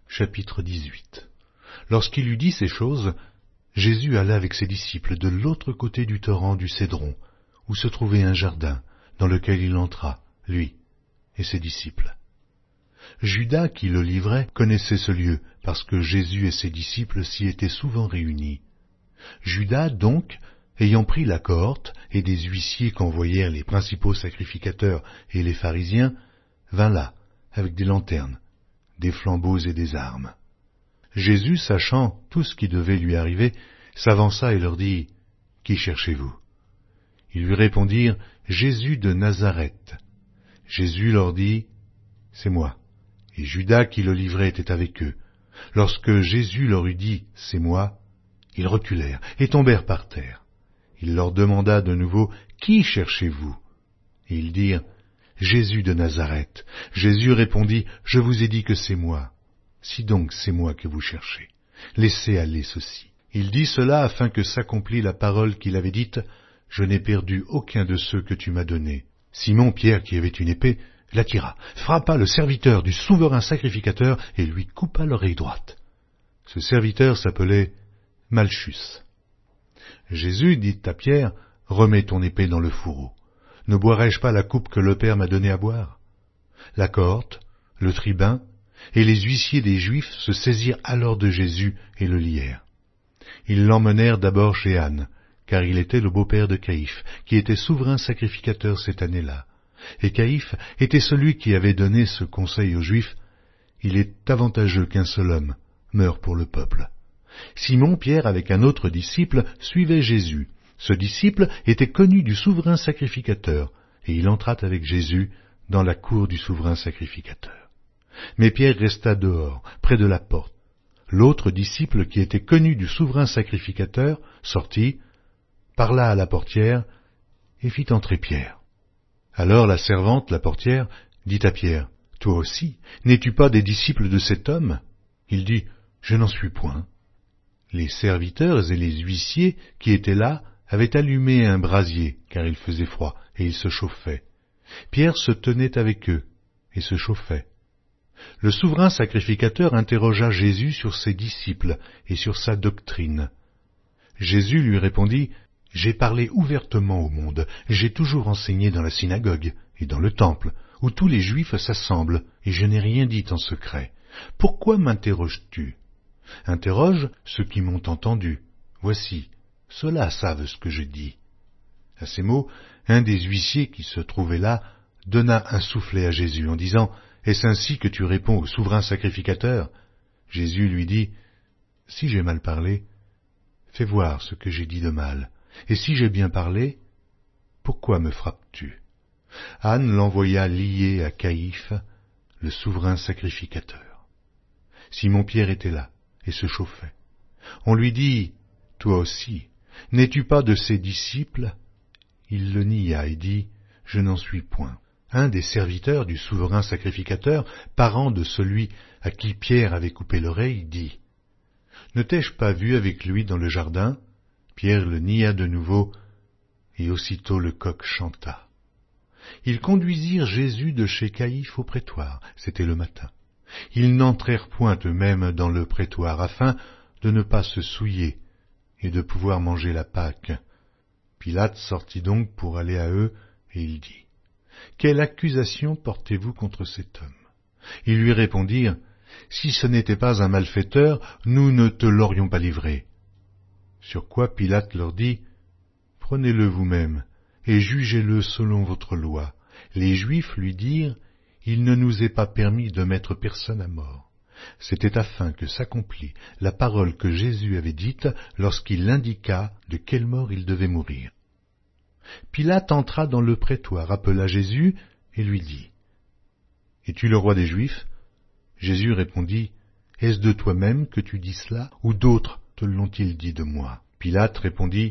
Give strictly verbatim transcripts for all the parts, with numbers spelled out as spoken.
Chapitre dix-huit. Lorsqu'il eut dit ces choses, Jésus alla avec ses disciples de l'autre côté du torrent du Cédron, où se trouvait un jardin, dans lequel il entra, lui et ses disciples. Judas, qui le livrait, connaissait ce lieu, parce que Jésus et ses disciples s'y étaient souvent réunis. Judas, donc, ayant pris la cohorte et des huissiers qu'envoyèrent les principaux sacrificateurs et les pharisiens, vint là, avec des lanternes, des flambeaux et des armes. Jésus, sachant tout ce qui devait lui arriver, s'avança et leur dit, « Qui cherchez-vous » Ils lui répondirent, « Jésus de Nazareth. » Jésus leur dit, « C'est moi. » Et Judas qui le livrait était avec eux. Lorsque Jésus leur eut dit, « C'est moi », ils reculèrent et tombèrent par terre. Il leur demanda de nouveau, « Qui cherchez-vous » Et ils dirent, « Jésus de Nazareth. » Jésus répondit, « Je vous ai dit que c'est moi. Si donc c'est moi que vous cherchez, laissez aller ceci. » Il dit cela afin que s'accomplît la parole qu'il avait dite, « Je n'ai perdu aucun de ceux que tu m'as donnés. » Simon Pierre, qui avait une épée, la tira, frappa le serviteur du souverain sacrificateur et lui coupa l'oreille droite. Ce serviteur s'appelait Malchus. Jésus dit à Pierre, « Remets ton épée dans le fourreau. Ne boirai-je pas la coupe que le Père m'a donnée à boire ?» La cohorte, le tribun et les huissiers des Juifs se saisirent alors de Jésus et le lièrent. Ils l'emmenèrent d'abord chez Anne, car il était le beau-père de Caïphe, qui était souverain sacrificateur cette année-là. Et Caïphe était celui qui avait donné ce conseil aux Juifs, « Il est avantageux qu'un seul homme meure pour le peuple. » Simon Pierre, avec un autre disciple, suivait Jésus. Ce disciple était connu du souverain sacrificateur, et il entra avec Jésus dans la cour du souverain sacrificateur. Mais Pierre resta dehors, près de la porte. L'autre disciple, qui était connu du souverain sacrificateur, sortit, parla à la portière, et fit entrer Pierre. Alors la servante, la portière, dit à Pierre, « Toi aussi, n'es-tu pas des disciples de cet homme ?» Il dit, « Je n'en suis point. » Les serviteurs et les huissiers qui étaient là avaient allumé un brasier, car il faisait froid, et ils se chauffaient. Pierre se tenait avec eux, et se chauffait. Le souverain sacrificateur interrogea Jésus sur ses disciples et sur sa doctrine. Jésus lui répondit, « J'ai parlé ouvertement au monde, j'ai toujours enseigné dans la synagogue et dans le temple, où tous les Juifs s'assemblent, et je n'ai rien dit en secret. Pourquoi m'interroges-tu ? Interroge ceux qui m'ont entendu. Voici, ceux-là savent ce que je dis. » À ces mots, un des huissiers qui se trouvait là donna un soufflet à Jésus en disant, « Est-ce ainsi que tu réponds au souverain sacrificateur ?» Jésus lui dit, « Si j'ai mal parlé, fais voir ce que j'ai dit de mal. Et si j'ai bien parlé, pourquoi me frappes-tu » Anne l'envoya lié à Caïphe, le souverain sacrificateur. Simon-Pierre était là et se chauffait. On lui dit, « Toi aussi, n'es-tu pas de ses disciples ?» Il le nia et dit, « Je n'en suis point. » Un des serviteurs du souverain sacrificateur, parent de celui à qui Pierre avait coupé l'oreille, dit, « Ne t'ai-je pas vu avec lui dans le jardin ?» Pierre le nia de nouveau, et aussitôt le coq chanta. Ils conduisirent Jésus de chez Caïphe au prétoire, c'était le matin. Ils n'entrèrent point eux-mêmes dans le prétoire, afin de ne pas se souiller et de pouvoir manger la Pâque. Pilate sortit donc pour aller à eux, et il dit, « Quelle accusation portez-vous contre cet homme ?» Ils lui répondirent, « Si ce n'était pas un malfaiteur, nous ne te l'aurions pas livré. » Sur quoi Pilate leur dit, « Prenez-le vous-même, et jugez-le selon votre loi. » Les Juifs lui dirent, « Il ne nous est pas permis de mettre personne à mort. » C'était afin que s'accomplît la parole que Jésus avait dite lorsqu'il indiqua de quelle mort il devait mourir. Pilate entra dans le prétoire, appela Jésus et lui dit, « Es-tu le roi des Juifs ?» Jésus répondit, « Est-ce de toi-même que tu dis cela, ou d'autres te l'ont-ils dit de moi ?» Pilate répondit,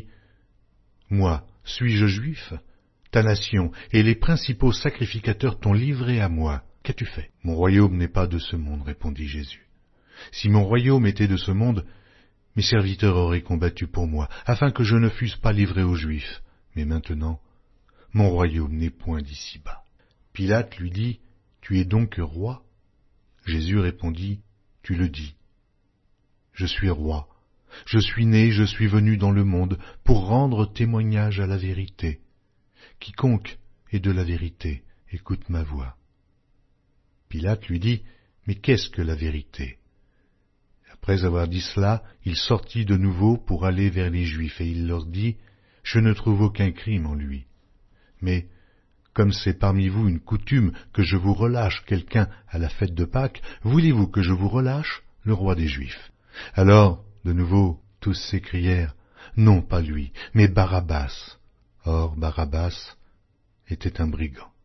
« Moi, suis-je juif ? Ta nation et les principaux sacrificateurs t'ont livré à moi. Qu'as-tu fait ? » « Mon royaume n'est pas de ce monde, répondit Jésus. Si mon royaume était de ce monde, mes serviteurs auraient combattu pour moi, afin que je ne fusse pas livré aux Juifs. Mais maintenant, mon royaume n'est point d'ici-bas. Pilate lui dit, « Tu es donc roi ?» Jésus répondit, « tu le dis. Je suis roi, je suis né, je suis venu dans le monde pour rendre témoignage à la vérité. Quiconque est de la vérité, écoute ma voix. Pilate lui dit, mais qu'est-ce que la vérité? Après avoir dit cela, il sortit de nouveau pour aller vers les Juifs, et il leur dit, je ne trouve aucun crime en lui. Mais, comme c'est parmi vous une coutume que je vous relâche quelqu'un à la fête de Pâques, voulez-vous que je vous relâche le roi des Juifs? Alors, de nouveau, tous s'écrièrent, non pas lui, mais Barabbas. Or, Barabbas était un brigand.